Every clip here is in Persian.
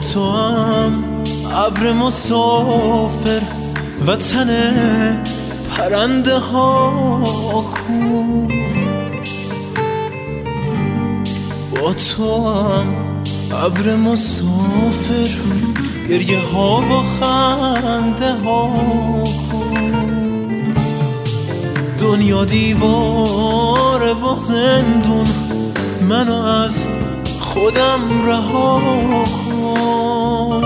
تو هم ابر مسافر وطن پرنده ها کو. با تو هم ابر مسافر گریه ها و خنده ها کو. دنیا دیواره و زندون منو از خودم رها کن.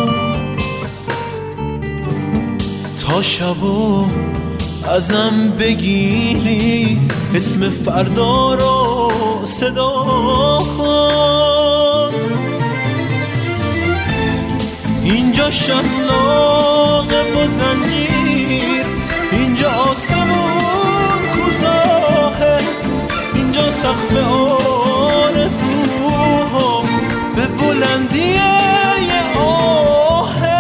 تا شبو ازم بگیری اسم فردا رو صدا کن. اینجا شلاقه و زنجیر، اینجا آسمون کوتاهه، اینجا سقف آرزوها به بلندی یه آهه.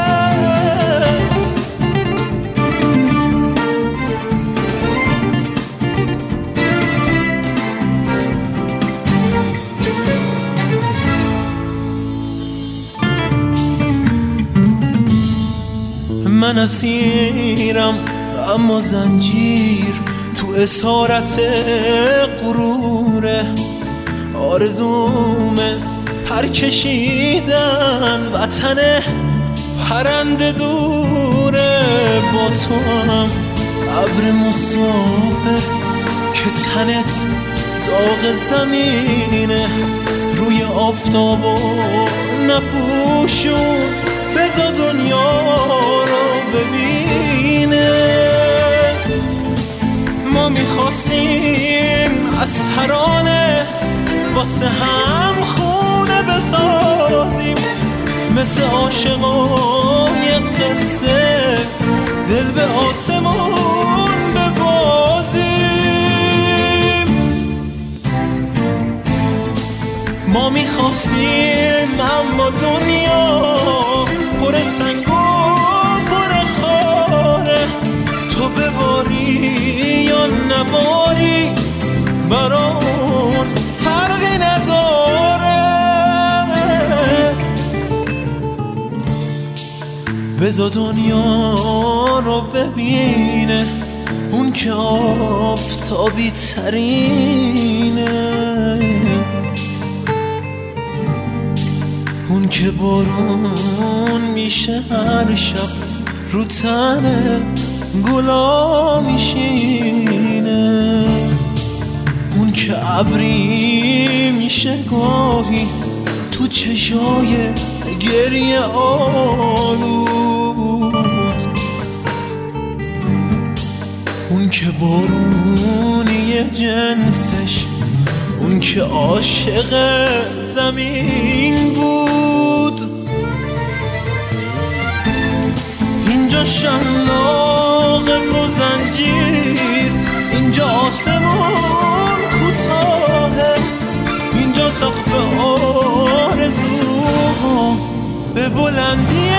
من اسیرم اما زنجیر تو اسارت غروره. آرزومه پر کشیدن وطن پرنده دوره. با تو هم ابر مسافر که تنت داغ زمینه، روی آفتاب و نپوشون بذار دنیا رو ببینه. ما میخواستیم از ترانه واسه هم خونه بسازیم، مثل عاشقای قصه دل به آسمون ببازیم. ما میخواستیم اما دنیا پر سنگ و پر خاره، تو بباری یا نباری برامون فرقی نداره. بذار دنیا رو ببینه اون که آفتابی ترینه، اون که بارون میشه هر شب رو تن گلا میشینه، اون که ابری میشه گاهی تو چشای گریه آلود، اون که بارونی جنسش، اون که عاشق زمین بود. اینجا شلاقه و زنجیر، اینجا آسمون کوتاهه، اینجا سقف آرزوها به بلندی